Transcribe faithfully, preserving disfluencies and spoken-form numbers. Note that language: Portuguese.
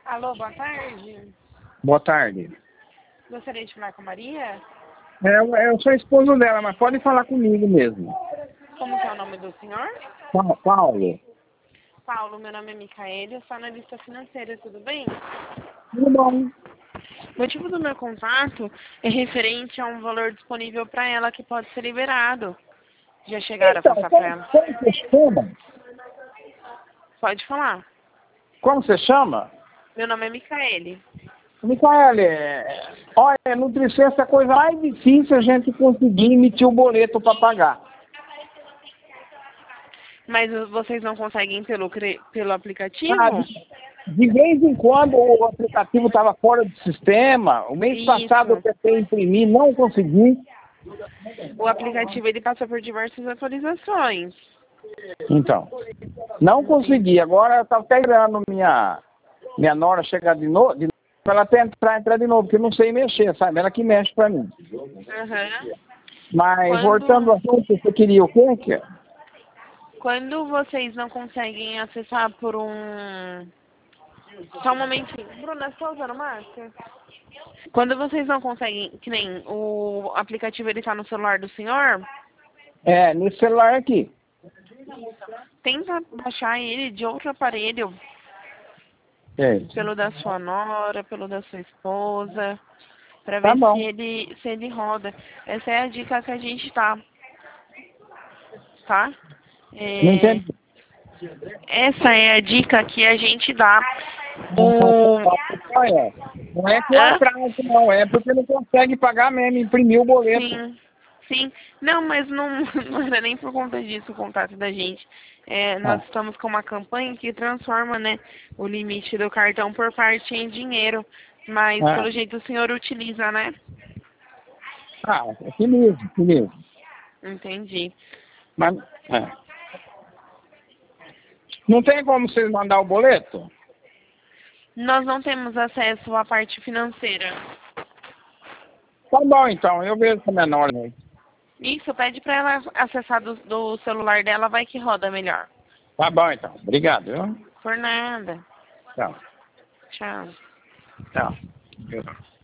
Alô, boa tarde. Boa tarde. Gostaria de falar com a Maria? É, eu, eu sou esposo dela, mas pode falar comigo mesmo. Como que é o nome do senhor? Pa- Paulo. Paulo, meu nome é Micaele, eu sou analista financeira, tudo bem? Tudo bom? O motivo do meu contato é referente a um valor disponível para ela que pode ser liberado. Já chegaram a Então, passar para como, ela? como você chama? Pode falar. Como você chama? Meu nome é Micaele. Micaele, é, olha, nutrição é essa coisa mais difícil a gente conseguir emitir o boleto para pagar. Mas vocês não conseguem pelo, cre- pelo aplicativo? Ah, de, de vez em quando o aplicativo estava fora do sistema. O mês passado eu Isso. tentei imprimir, não consegui. O aplicativo ele passa por diversas atualizações. Então, não Entendi. consegui. Agora eu estava até esperando minha, minha nora chegar de novo, de novo para ela tentar entrar de novo, porque eu não sei mexer, sabe? Ela que mexe para mim. Aham. Mas, voltando Quando, ao assunto, você queria o quê? Que- quando vocês não conseguem acessar por um... Só um momentinho. Bruna, você tá usando máscara? Quando vocês não conseguem, que nem o aplicativo ele tá no celular do senhor, É, nesse celular aqui. tenta baixar ele de outro aparelho, É. pelo da sua nora, pelo da sua esposa, para Tá ver se bom. ele, se ele roda. Essa é a dica que a gente tá, tá? Não É, entendi. essa é a dica que a gente dá. O... Qual é? Não é que o Hã? atraso, não. É porque não consegue pagar mesmo, imprimir o boleto. Sim, sim. Não, mas não, não era nem por conta disso o contato da gente. É, nós Ah, estamos com uma campanha que transforma, né, o limite do cartão por parte em dinheiro. Mas, ah, pelo jeito, o senhor utiliza, né? ah, é aqui mesmo, aqui mesmo. Entendi. Mas, é. Não tem como vocês mandar o boleto? Nós não temos acesso à parte financeira. Tá bom, então. Eu vejo com a menor. Né? Isso, pede para ela acessar do, do celular dela, vai que roda melhor. Tá bom, então. Obrigado, viu? Por nada. Tchau. Tchau. Tchau.